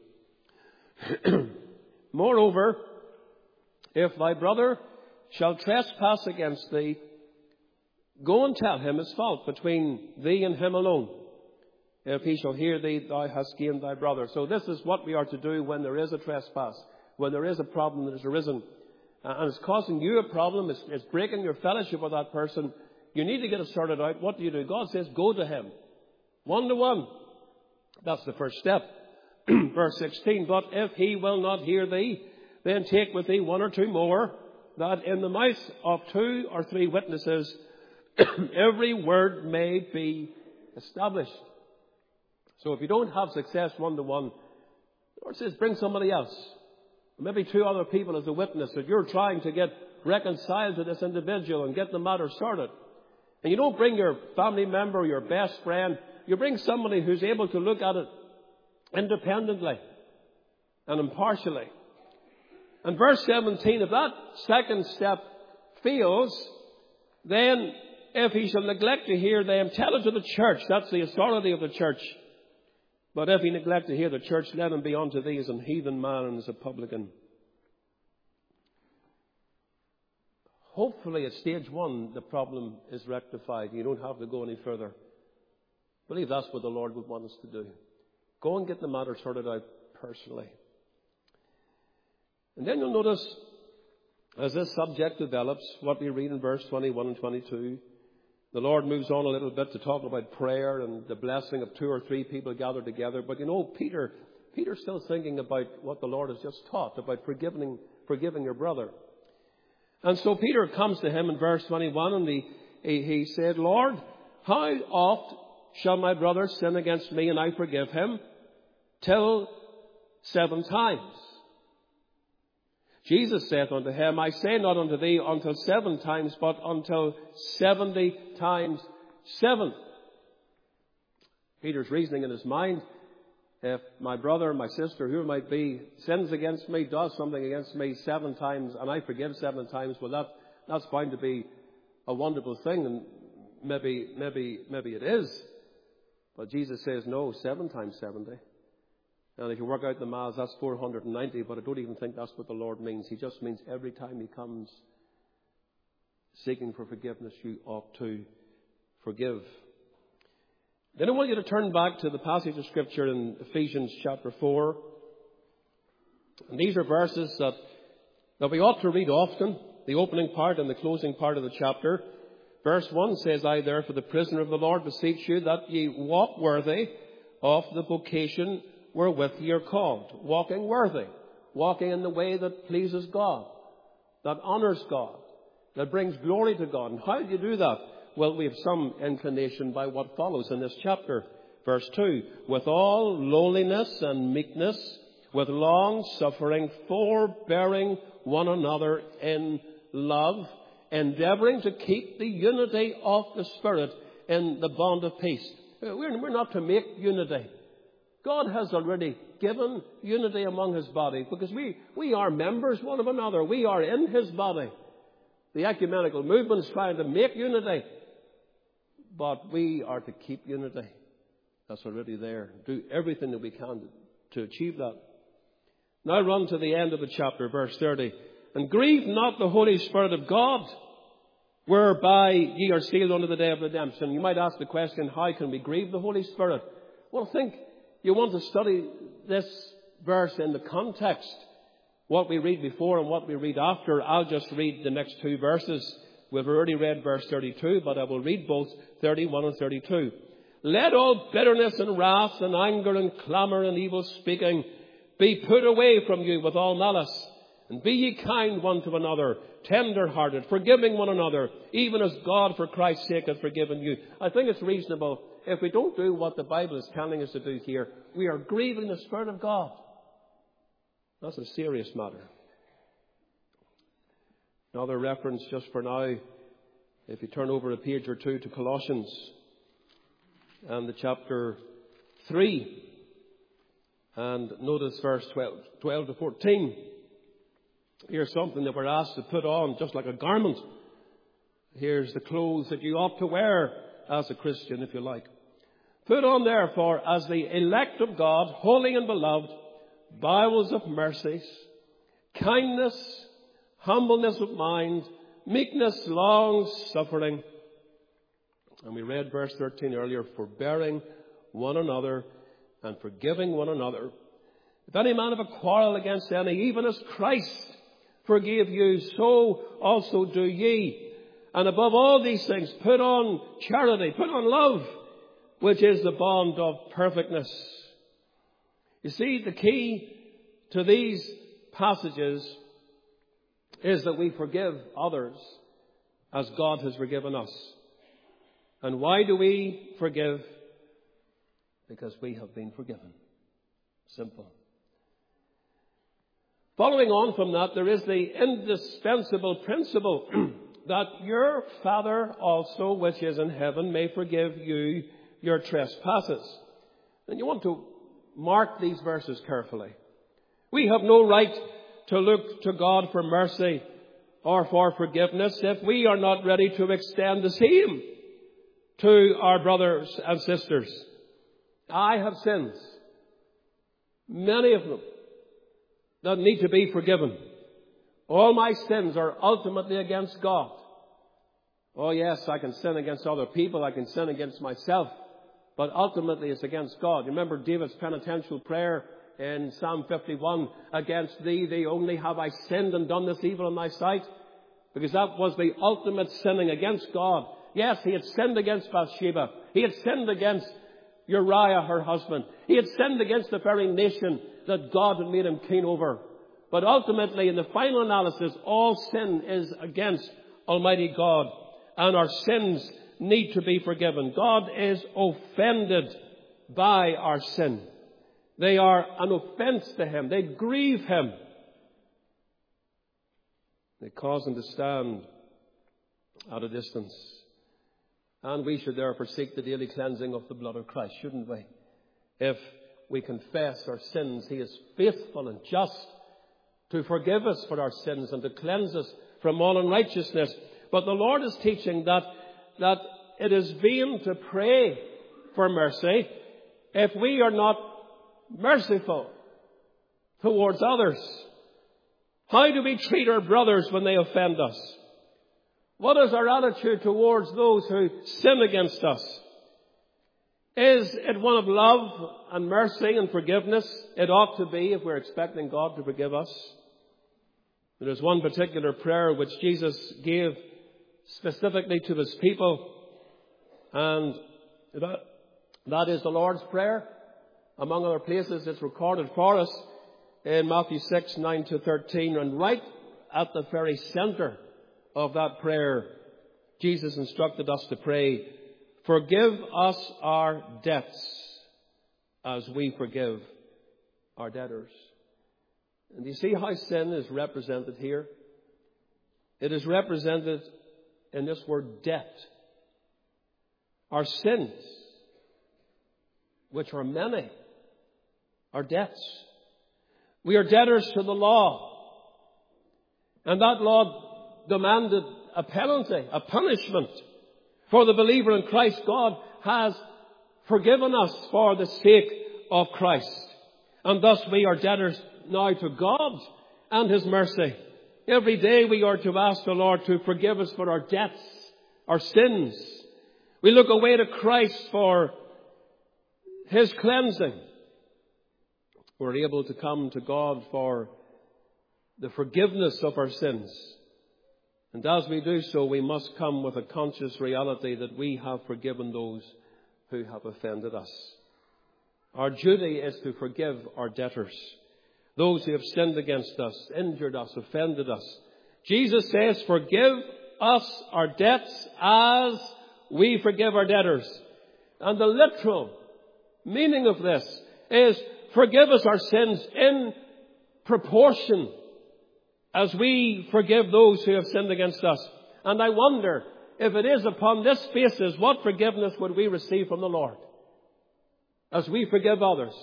Moreover, if thy brother shall trespass against thee, go and tell him his fault between thee and him alone. If he shall hear thee, thou hast gained thy brother. So this is what we are to do when there is a trespass, when there is a problem that has arisen, and it's causing you a problem, it's breaking your fellowship with that person. You need to get it sorted out. What do? God says, go to him. 1-to-1. That's the first step. Verse 16, but if he will not hear thee, then take with thee 1 or 2 more, that in the mouth of 2 or 3 witnesses every word may be established. So if you don't have success 1-to-1, the Lord says, bring somebody else. Maybe 2 other people as a witness that you're trying to get reconciled to this individual and get the matter sorted. And you don't bring your family member or your best friend. You bring somebody who's able to look at it independently and impartially. And verse 17, if that second step fails, then if he shall neglect to hear them, tell it to the church. That's the authority of the church. But if he neglect to hear the church, let him be unto thee as an heathen man and as a publican. Hopefully at stage 1 the problem is rectified. You don't have to go any further. I believe that's what the Lord would want us to do. Go and get the matter sorted out personally. And then you'll notice, as this subject develops, what we read in verse 21 and 22, the Lord moves on a little bit to talk about prayer and the blessing of 2 or 3 people gathered together. But you know, Peter's still thinking about what the Lord has just taught, about forgiving your brother. And so Peter comes to him in verse 21 and he said, Lord, how oft shall my brother sin against me and I forgive him? Till 7 times. Jesus saith unto him, I say not unto thee until 7 times, but until 70 times 7. Peter's reasoning in his mind, if my brother, my sister, who it might be, sins against me, does something against me 7 times, and I forgive 7 times, well, that's bound to be a wonderful thing, and maybe it is. But Jesus says, no, 7 times 70. And if you work out the maths, that's 490, but I don't even think that's what the Lord means. He just means every time he comes seeking for forgiveness, you ought to forgive. Then I want you to turn back to the passage of Scripture in Ephesians chapter 4. And these are verses that we ought to read often, the opening part and the closing part of the chapter. Verse 1 says, I therefore, the prisoner of the Lord, beseech you that ye walk worthy of the vocation wherewith ye are called. Walking worthy. Walking in the way that pleases God. That honours God. That brings glory to God. And how do you do that? Well, we have some inclination by what follows in this chapter. Verse 2. With all lowliness and meekness, with long suffering, forbearing one another in love, endeavouring to keep the unity of the Spirit in the bond of peace. We're not to make unity. God has already given unity among his body because we are members one of another. We are in his body. The ecumenical movement is trying to make unity, but we are to keep unity. That's already there. Do everything that we can to achieve that. Now run to the end of the chapter, verse 30. And grieve not the Holy Spirit of God, whereby ye are sealed unto the day of redemption. You might ask the question, how can we grieve the Holy Spirit? Well, think, you want to study this verse in the context, what we read before and what we read after, I'll just read the next two verses. We've already read verse 32, but I will read both 31 and 32. Let all bitterness and wrath and anger and clamour and evil speaking be put away from you with all malice. And be ye kind one to another, tender-hearted, forgiving one another, even as God for Christ's sake hath forgiven you. I think it's reasonable. If we don't do what the Bible is telling us to do here, we are grieving the Spirit of God. That's a serious matter. Another reference just for now, if you turn over a page or two to Colossians and the chapter 3, and notice verse 12 to 14. Here's something that we're asked to put on just like a garment. Here's the clothes that you ought to wear as a Christian, if you like. Put on, therefore, as the elect of God, holy and beloved, bowels of mercies, kindness, humbleness of mind, meekness, long-suffering. And we read verse 13 earlier, forbearing one another and forgiving one another. If any man have a quarrel against any, even as Christ forgave you, so also do ye. And above all these things, put on charity, put on love, which is the bond of perfectness. You see, the key to these passages is that we forgive others as God has forgiven us. And why do we forgive? Because we have been forgiven. Simple. Following on from that, there is the indispensable principle that your Father also, which is in heaven, may forgive you your trespasses. And you want to mark these verses carefully. We have no right to look to God for mercy or for forgiveness if we are not ready to extend the same to our brothers and sisters. I have sins, many of them, that need to be forgiven. All my sins are ultimately against God. Oh yes, I can sin against other people, I can sin against myself, but ultimately it's against God. You remember David's penitential prayer in Psalm 51, against thee only have I sinned and done this evil in thy sight? Because that was the ultimate sinning against God. Yes, he had sinned against Bathsheba. He had sinned against Uriah, her husband. He had sinned against the very nation that God had made him king over. But ultimately, in the final analysis, all sin is against Almighty God. And our sins need to be forgiven. God is offended by our sin. They are an offense to him. They grieve him. They cause him to stand at a distance. And we should therefore seek the daily cleansing of the blood of Christ, shouldn't we? If we confess our sins, he is faithful and just to forgive us for our sins and to cleanse us from all unrighteousness. But the Lord is teaching that it is vain to pray for mercy if we are not merciful towards others. How do we treat our brothers when they offend us? What is our attitude towards those who sin against us? Is it one of love and mercy and forgiveness? It ought to be if we're expecting God to forgive us. There is one particular prayer which Jesus gave specifically to his people, and that is the Lord's Prayer. Among other places, it's recorded for us in Matthew 6, 9 to 13, and right at the very center of that prayer, Jesus instructed us to pray, forgive us our debts as we forgive our debtors. And do you see how sin is represented here? It is represented in this word debt. Our sins, which are many, are debts. We are debtors to the law. And that law demanded a penalty, a punishment. For the believer in Christ, God has forgiven us for the sake of Christ. And thus we are debtors now to God and his mercy. Every day we are to ask the Lord to forgive us for our debts, our sins. We look away to Christ for his cleansing. we're able to come to God for the forgiveness of our sins. And as we do so, we must come with a conscious reality that we have forgiven those who have offended us. Our duty is to forgive our debtors, those who have sinned against us, injured us, offended us. Jesus says, forgive us our debts as we forgive our debtors. And the literal meaning of this is forgive us our sins in proportion as we forgive those who have sinned against us. And I wonder, if it is upon this basis, what forgiveness would we receive from the Lord as we forgive others?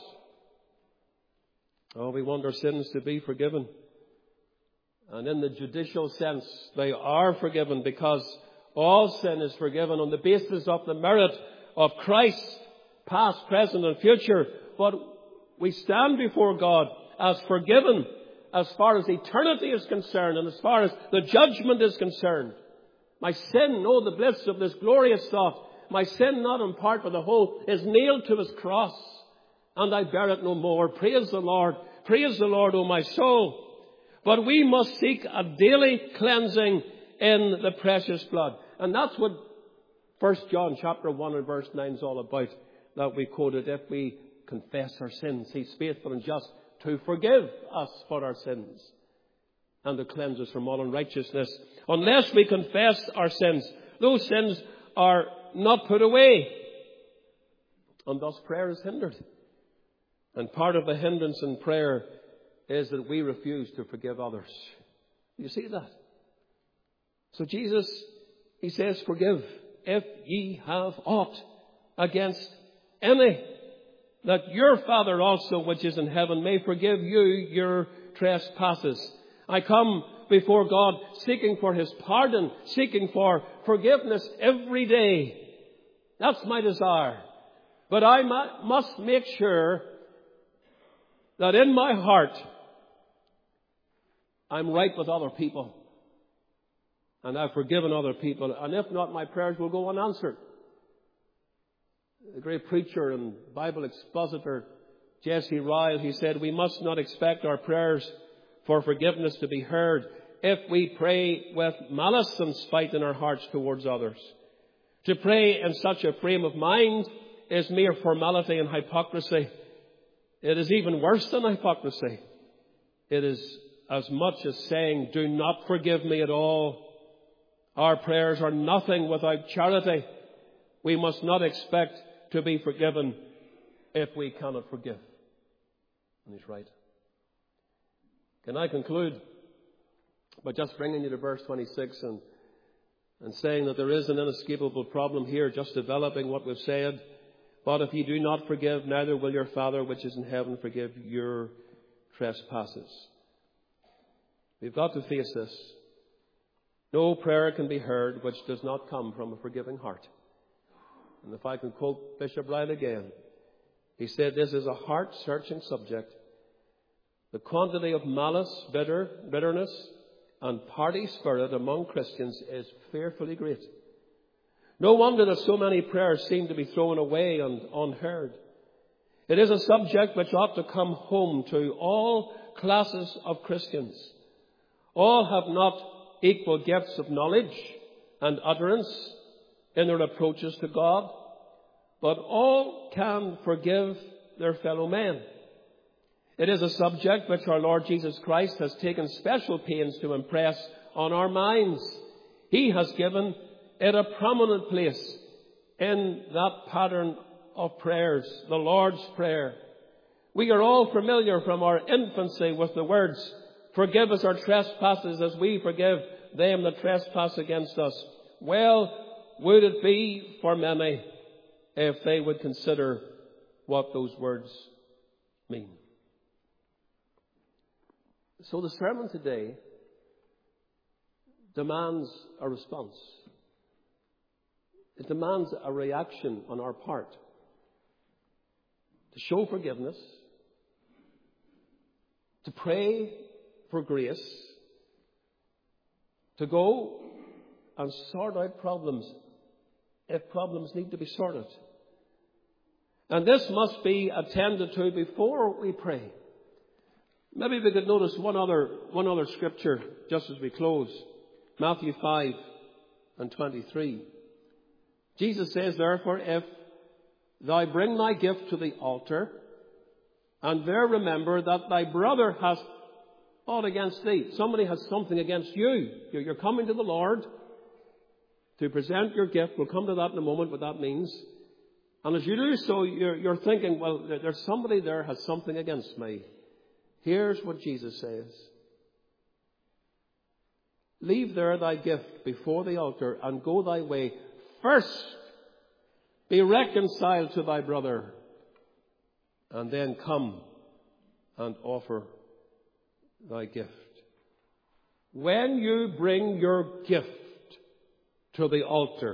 Oh, we want our sins to be forgiven. And in the judicial sense, they are forgiven, because all sin is forgiven on the basis of the merit of Christ, past, present and future. But we stand before God as forgiven as far as eternity is concerned and as far as the judgment is concerned. My sin, oh, the bliss of this glorious thought, my sin not in part but the whole, is nailed to his cross, and I bear it no more. Praise the Lord, O my soul. But we must seek a daily cleansing in the precious blood. And that's what 1 John chapter 1 and verse 9 is all about, that we quoted. If we confess our sins, he's faithful and just to forgive us for our sins and to cleanse us from all unrighteousness. Unless we confess our sins, those sins are not put away, and thus prayer is hindered. And part of the hindrance in prayer is that we refuse to forgive others. You see that? So Jesus, he says, forgive if ye have aught against any, that your Father also which is in heaven may forgive you your trespasses. I come before God seeking for his pardon, seeking for forgiveness every day. That's my desire. But I must make sure that in my heart I'm right with other people, and I've forgiven other people. And if not, my prayers will go unanswered. The great preacher and Bible expositor J.C. Ryle, he said, we must not expect our prayers for forgiveness to be heard if we pray with malice and spite in our hearts towards others. To pray in such a frame of mind is mere formality and hypocrisy. It is even worse than hypocrisy. It is as much as saying, do not forgive me at all. Our prayers are nothing without charity. We must not expect to be forgiven if we cannot forgive. And he's right. Can I conclude by just bringing you to verse 26 and saying that there is an inescapable problem here, just developing what we've said. But if you do not forgive, neither will your Father which is in heaven forgive your trespasses. We've got to face this. No prayer can be heard which does not come from a forgiving heart. And if I can quote Bishop Ryle again, he said, this is a heart-searching subject. The quantity of malice, bitterness, and party spirit among Christians is fearfully great. No wonder that so many prayers seem to be thrown away and unheard. It is a subject which ought to come home to all classes of Christians. All have not equal gifts of knowledge and utterance in their approaches to God, but all can forgive their fellow men. It is a subject which our Lord Jesus Christ has taken special pains to impress on our minds. He has given it a prominent place in that pattern of prayers, the Lord's Prayer. We are all familiar from our infancy with the words, forgive us our trespasses as we forgive them that trespass against us. Well would it be for many if they would consider what those words mean. So the sermon today demands a response. It demands a reaction on our part to show forgiveness, to pray for grace, to go and sort out problems if problems need to be sorted. And this must be attended to before we pray. Maybe we could notice one other scripture just as we close. Matthew 5 and 23. Jesus says, therefore, if thou bring thy gift to the altar, and there remember that thy brother has aught against thee. Somebody has something against you. You're coming to the Lord to present your gift. We'll come to that in a moment, what that means. And as you do so, you're thinking, well, there's somebody there has something against me. Here's what Jesus says. Leave there thy gift before the altar and go thy way. First, be reconciled to thy brother, and then come and offer thy gift. When you bring your gift to the altar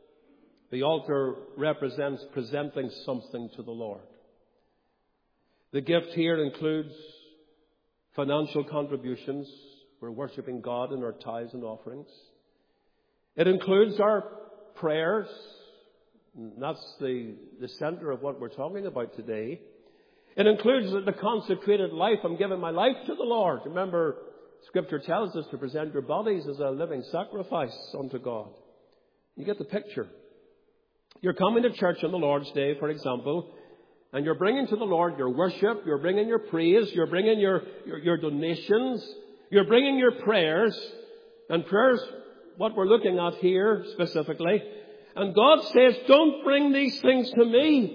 represents presenting something to the Lord. The gift here includes financial contributions. We're worshiping God in our tithes and offerings. It includes our prayers. That's the center of what we're talking about today. It includes the consecrated life. I'm giving my life to the Lord. Remember, Scripture tells us to present your bodies as a living sacrifice unto God. You get the picture. You're coming to church on the Lord's Day, for example, and you're bringing to the Lord your worship, you're bringing your praise, you're bringing your donations, you're bringing your prayers, and prayers, what we're looking at here specifically. And God says, don't bring these things to me.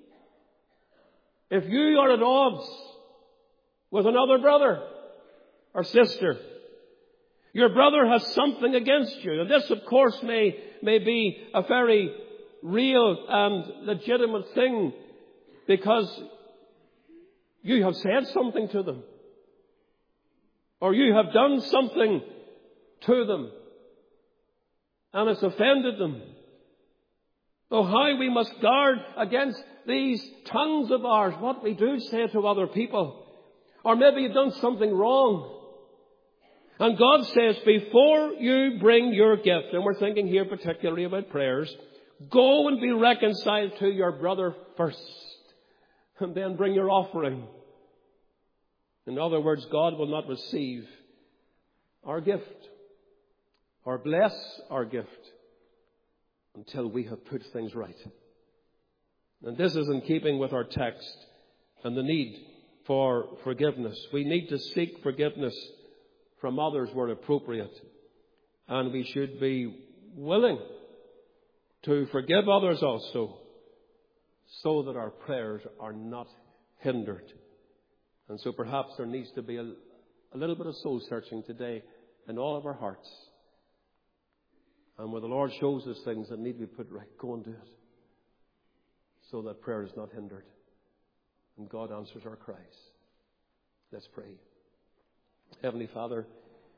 If you are at odds with another brother or sister, your brother has something against you. And this, of course, may be a very real and legitimate thing because you have said something to them or you have done something to them and it's offended them. Oh, how we must guard against these tongues of ours, what we do say to other people. Or maybe you've done something wrong. And God says, before you bring your gift, and we're thinking here particularly about prayers, go and be reconciled to your brother first. And then bring your offering. In other words, God will not receive our gift or bless our gift until we have put things right. And this is in keeping with our text and the need for forgiveness. We need to seek forgiveness from others where appropriate. And we should be willing to forgive others also so that our prayers are not hindered. And so perhaps there needs to be a little bit of soul searching today in all of our hearts. And where the Lord shows us things that need to be put right, go and do it. So that prayer is not hindered. And God answers our cries. Let's pray. Heavenly Father,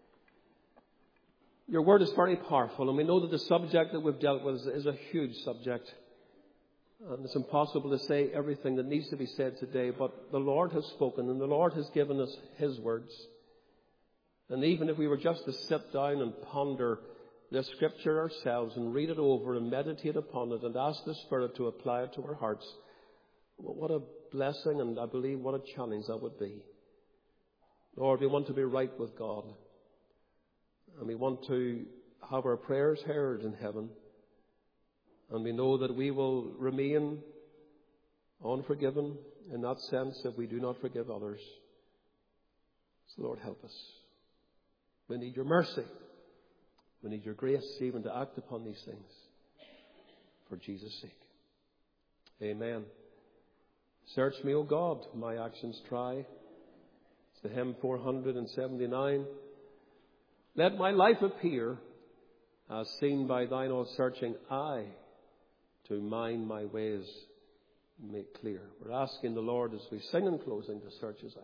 your word is very powerful. And we know that the subject that we've dealt with is a huge subject. And it's impossible to say everything that needs to be said today. But the Lord has spoken and the Lord has given us His words. And even if we were just to sit down and ponder the Scripture ourselves and read it over and meditate upon it and ask the Spirit to apply it to our hearts, what a blessing and I believe what a challenge that would be. Lord, we want to be right with God. And we want to have our prayers heard in heaven. And we know that we will remain unforgiven in that sense if we do not forgive others. So Lord, help us. We need your mercy. We need your grace even to act upon these things for Jesus' sake. Amen. Search me, O God, my actions try. It's the hymn 479. Let my life appear as seen by thine all-searching eye to mind my ways make clear. We're asking the Lord as we sing in closing to search us out.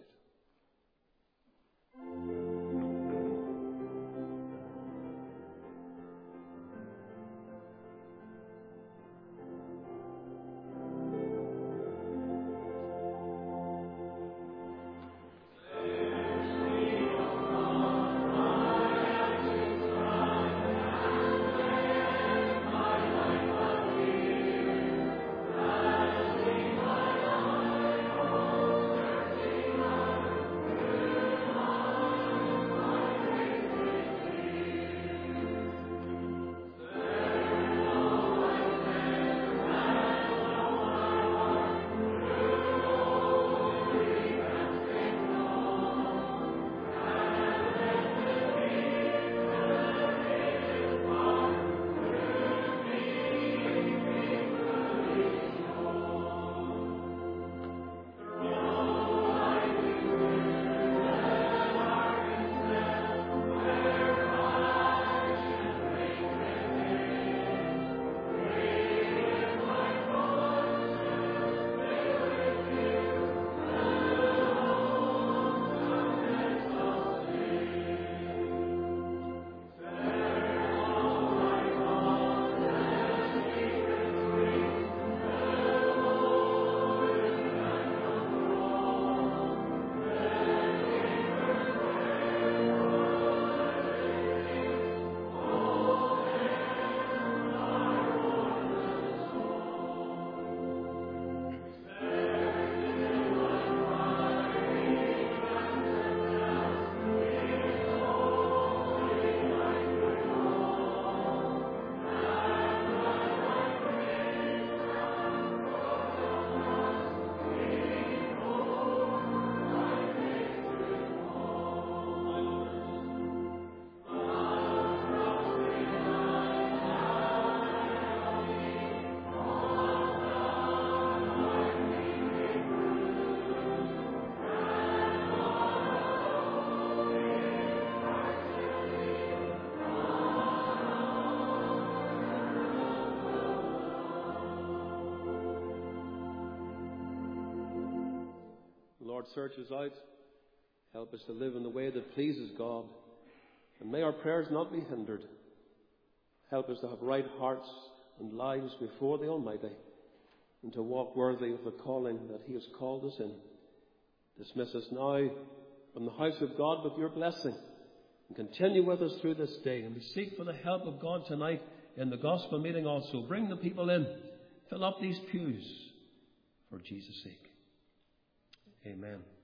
Lord, search us out. Help us to live in the way that pleases God. And may our prayers not be hindered. Help us to have right hearts and lives before the Almighty, and to walk worthy of the calling that He has called us in. Dismiss us now from the house of God with your blessing, and continue with us through this day. And we seek for the help of God tonight in the gospel meeting also. Bring the people in. Fill up these pews for Jesus' sake. Amen.